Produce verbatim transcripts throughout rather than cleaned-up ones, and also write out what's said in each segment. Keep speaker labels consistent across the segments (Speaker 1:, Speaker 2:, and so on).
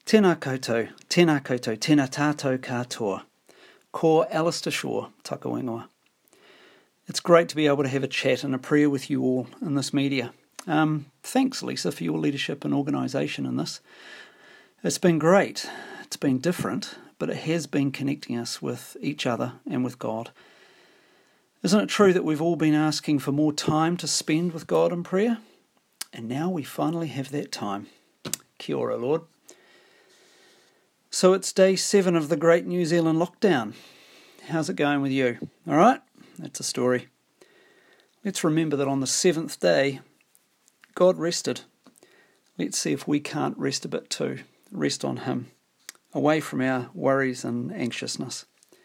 Speaker 1: Tēnā koutou, tēnā koutou, tēnā tātou katoa. Ko Alistair Shaw, taka whenua. It's great to be able to have a chat and a prayer with you all in this media. Um, thanks, Lisa, for your leadership and organisation in this. It's been great. It's been different, but it has been connecting us with each other and with God. Isn't it true that we've all been asking for more time to spend with God in prayer? And now we finally have that time. Kia ora, Lord. So it's day seven of the great New Zealand lockdown. How's it going with you? All right? That's a story. Let's remember that on the seventh day, God rested. Let's see if we can't rest a bit too. Rest on Him, away from our worries and anxiousness.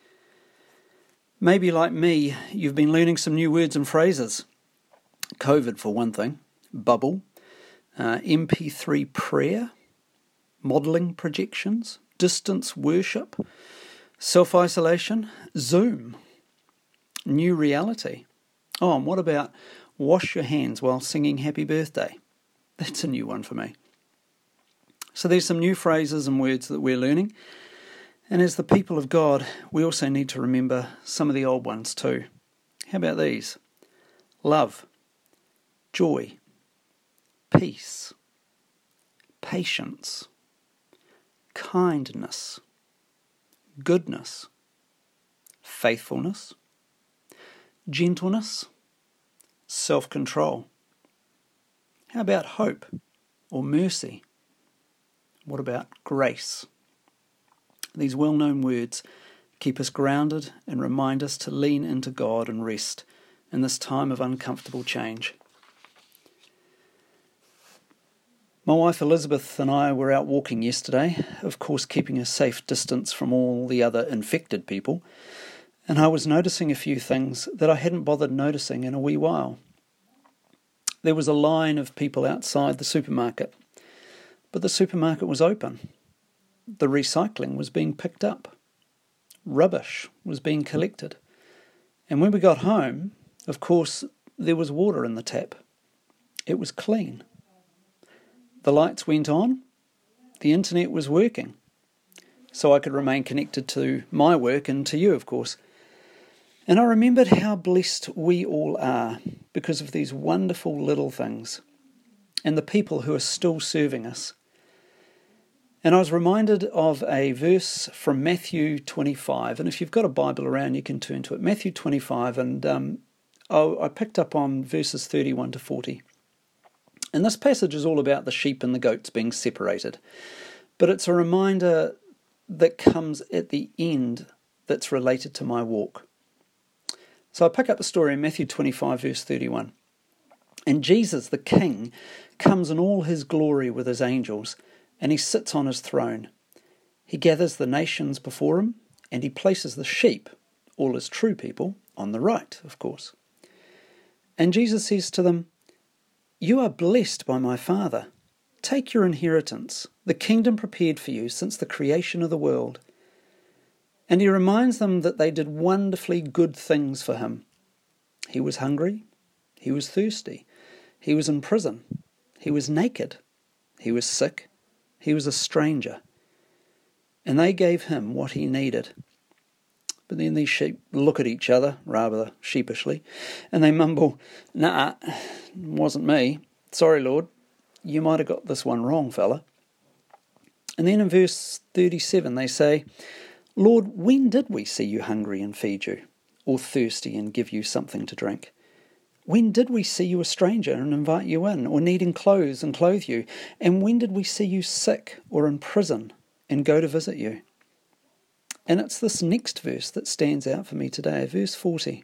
Speaker 1: Maybe like me, you've been learning some new words and phrases. COVID for one thing, bubble, uh, M P three prayer, modelling projections, distance worship, self-isolation, Zoom, new reality. Oh, and what about wash your hands while singing happy birthday? That's a new one for me. So there's some new phrases and words that we're learning. And as the people of God, we also need to remember some of the old ones too. How about these? Love, joy, peace, patience, kindness, goodness, faithfulness, gentleness, self-control. How about hope or mercy? What about grace? These well-known words keep us grounded and remind us to lean into God and rest in this time of uncomfortable change. My wife Elizabeth and I were out walking yesterday, of course keeping a safe distance from all the other infected people, and I was noticing a few things that I hadn't bothered noticing in a wee while. There was a line of people outside the supermarket, but the supermarket was open. The recycling was being picked up. Rubbish was being collected. And when we got home, of course, there was water in the tap. It was clean. The lights went on. The internet was working. So I could remain connected to my work and to you, of course. And I remembered how blessed we all are because of these wonderful little things and the people who are still serving us. And I was reminded of a verse from Matthew twenty-five, and if you've got a Bible around, you can turn to it. Matthew twenty-five, and um, I picked up on verses thirty-one to forty. And this passage is all about the sheep and the goats being separated, but it's a reminder that comes at the end that's related to my walk. So I pick up the story in Matthew twenty-five, verse thirty-one. And Jesus, the King, comes in all his glory with his angels, and he sits on his throne. He gathers the nations before him, and he places the sheep, all his true people, on the right, of course. And Jesus says to them, "You are blessed by my Father. Take your inheritance, the kingdom prepared for you since the creation of the world." And he reminds them that they did wonderfully good things for him. He was hungry. He was thirsty. He was in prison. He was naked. He was sick. He was a stranger, and they gave him what he needed. But then these sheep look at each other, rather sheepishly, and they mumble, "Nah, it wasn't me. Sorry, Lord, you might have got this one wrong, fella." And then in verse thirty-seven they say, "Lord, when did we see you hungry and feed you, or thirsty and give you something to drink? When did we see you a stranger and invite you in, or needing clothes and clothe you? And when did we see you sick or in prison and go to visit you?" And it's this next verse that stands out for me today, verse forty.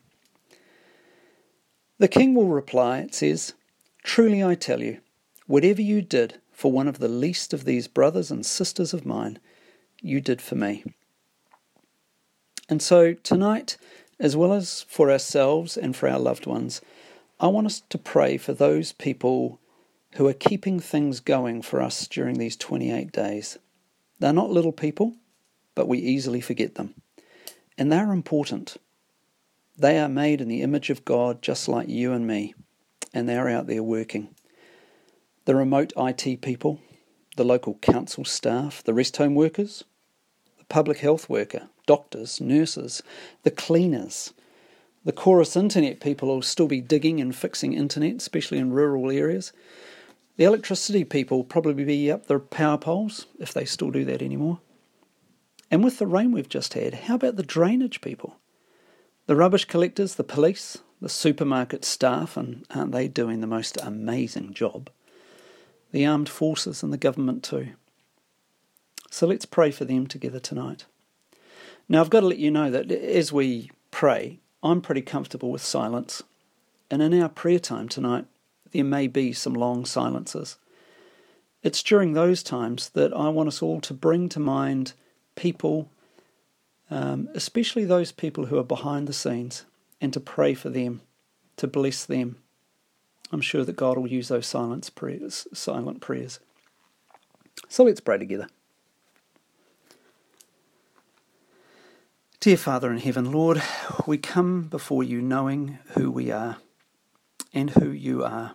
Speaker 1: The king will reply, it says, "Truly I tell you, whatever you did for one of the least of these brothers and sisters of mine, you did for me." And so tonight, as well as for ourselves and for our loved ones, I want us to pray for those people who are keeping things going for us during these twenty-eight days. They're not little people, but we easily forget them. And they're important. They are made in the image of God just like you and me, and they're out there working. The remote I T people, the local council staff, the rest home workers, the public health worker, doctors, nurses, the cleaners, the chorus internet people will still be digging and fixing internet, especially in rural areas. The electricity people will probably be up the power poles, if they still do that anymore. And with the rain we've just had, how about the drainage people? The rubbish collectors, the police, the supermarket staff, and aren't they doing the most amazing job? The armed forces and the government too. So let's pray for them together tonight. Now I've got to let you know that as we pray, I'm pretty comfortable with silence. And in our prayer time tonight, there may be some long silences. It's during those times that I want us all to bring to mind people, um, especially those people who are behind the scenes, and to pray for them, to bless them. I'm sure that God will use those silent prayers, silent prayers. So let's pray together. Dear Father in heaven, Lord, we come before you knowing who we are and who you are.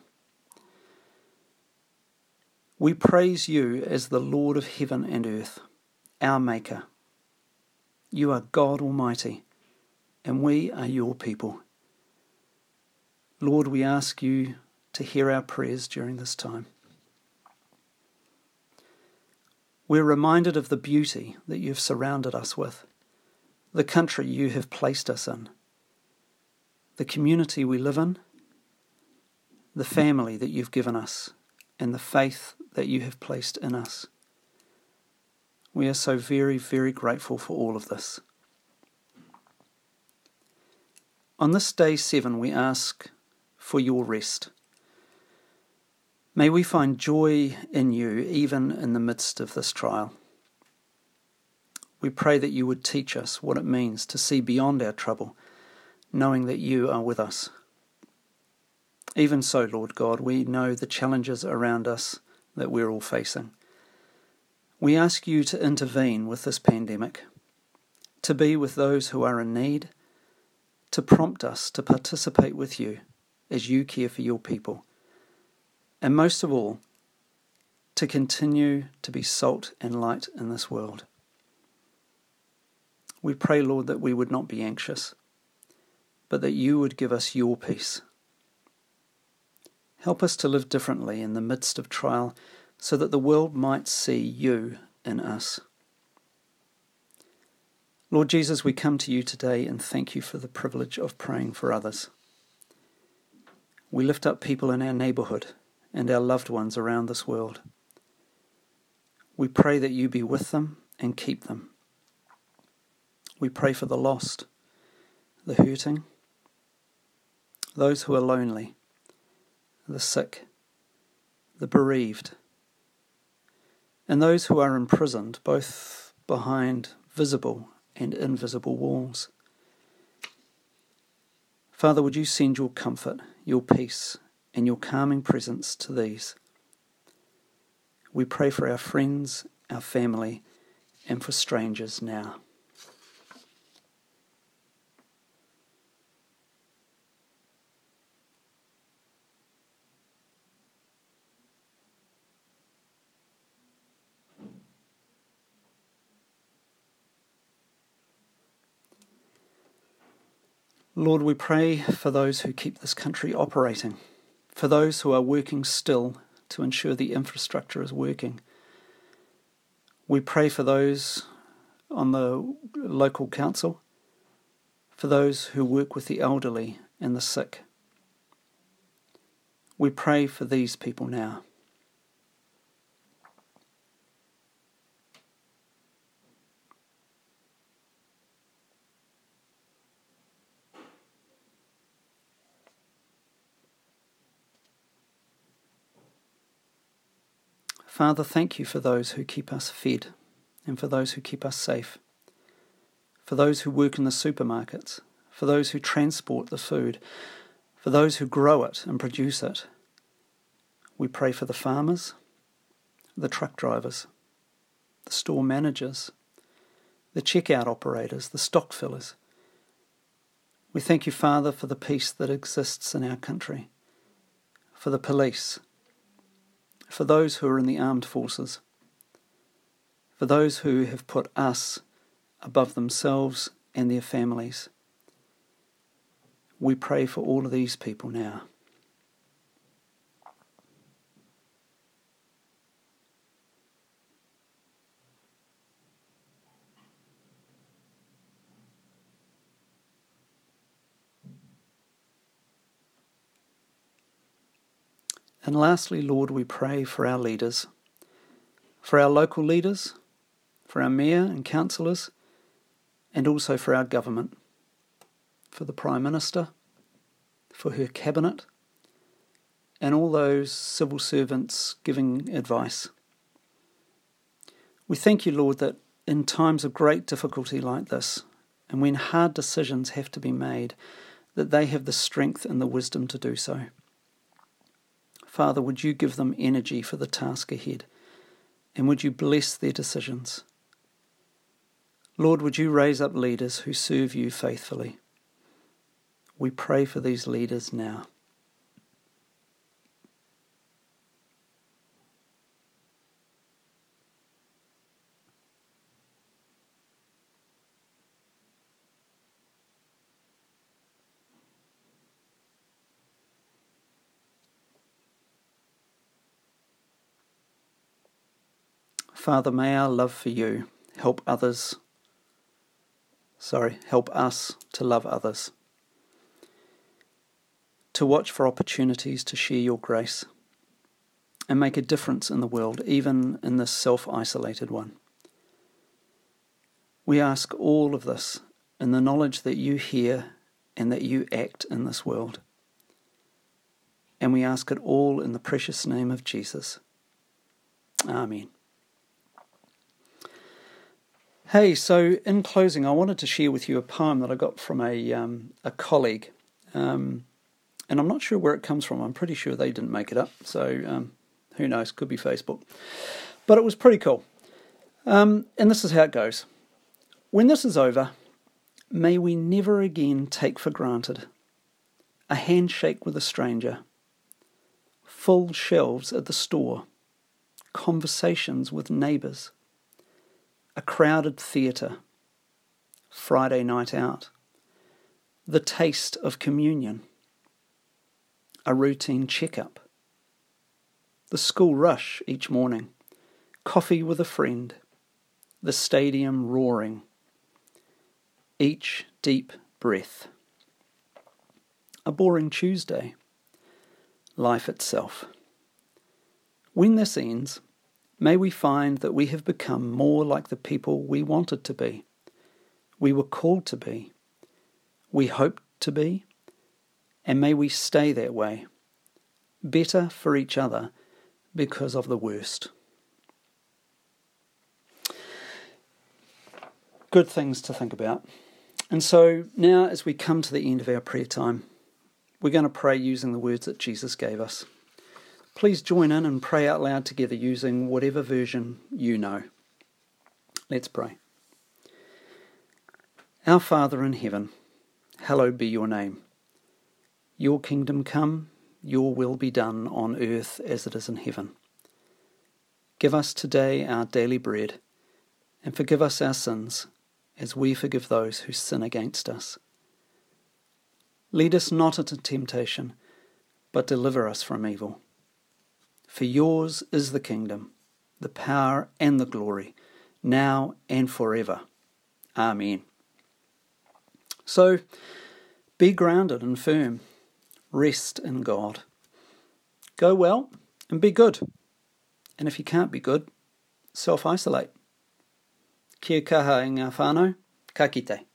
Speaker 1: We praise you as the Lord of heaven and earth, our Maker. You are God Almighty, and we are your people. Lord, we ask you to hear our prayers during this time. We're reminded of the beauty that you've surrounded us with, the country you have placed us in, the community we live in, the family that you've given us, and the faith that you have placed in us. We are so very, very grateful for all of this. On this day seven, we ask for your rest. May we find joy in you even in the midst of this trial. We pray that you would teach us what it means to see beyond our trouble, knowing that you are with us. Even so, Lord God, we know the challenges around us that we're all facing. We ask you to intervene with this pandemic, to be with those who are in need, to prompt us to participate with you as you care for your people, and most of all, to continue to be salt and light in this world. We pray, Lord, that we would not be anxious, but that you would give us your peace. Help us to live differently in the midst of trial so that the world might see you in us. Lord Jesus, we come to you today and thank you for the privilege of praying for others. We lift up people in our neighbourhood and our loved ones around this world. We pray that you be with them and keep them. We pray for the lost, the hurting, those who are lonely, the sick, the bereaved, and those who are imprisoned, both behind visible and invisible walls. Father, would you send your comfort, your peace, and your calming presence to these? We pray for our friends, our family, and for strangers now. Lord, we pray for those who keep this country operating, for those who are working still to ensure the infrastructure is working. We pray for those on the local council, for those who work with the elderly and the sick. We pray for these people now. Father, thank you for those who keep us fed and for those who keep us safe, for those who work in the supermarkets, for those who transport the food, for those who grow it and produce it. We pray for the farmers, the truck drivers, the store managers, the checkout operators, the stock fillers. We thank you, Father, for the peace that exists in our country, for the police, for those who are in the armed forces, for those who have put us above themselves and their families. We pray for all of these people now. And lastly, Lord, we pray for our leaders, for our local leaders, for our mayor and councillors, and also for our government, for the Prime Minister, for her cabinet, and all those civil servants giving advice. We thank you, Lord, that in times of great difficulty like this, and when hard decisions have to be made, that they have the strength and the wisdom to do so. Father, would you give them energy for the task ahead, and would you bless their decisions? Lord, would you raise up leaders who serve you faithfully? We pray for these leaders now. Father, may our love for you help others, sorry, help us to love others, to watch for opportunities to share your grace and make a difference in the world, even in this self-isolated one. We ask all of this in the knowledge that you hear and that you act in this world. And we ask it all in the precious name of Jesus. Amen. Hey, so in closing, I wanted to share with you a poem that I got from a um, a colleague, um, and I'm not sure where it comes from. I'm pretty sure they didn't make it up, so um, who knows, could be Facebook. But it was pretty cool. Um, and this is how it goes. When this is over, may we never again take for granted a handshake with a stranger, full shelves at the store, conversations with neighbours, a crowded theatre, Friday night out, the taste of communion, a routine checkup, the school rush each morning, coffee with a friend, the stadium roaring, each deep breath, a boring Tuesday, life itself. When this ends, may we find that we have become more like the people we wanted to be, we were called to be, we hoped to be, and may we stay that way, better for each other because of the worst. Good things to think about. And so now as we come to the end of our prayer time, we're going to pray using the words that Jesus gave us. Please join in and pray out loud together using whatever version you know. Let's pray. Our Father in heaven, hallowed be your name. Your kingdom come, your will be done on earth as it is in heaven. Give us today our daily bread, and forgive us our sins, as we forgive those who sin against us. Lead us not into temptation, but deliver us from evil. For yours is the kingdom, the power and the glory, now and forever. Amen. So, be grounded and firm. Rest in God. Go well and be good. And if you can't be good, self-isolate. Kia kaha e ngā whānau, ka kite.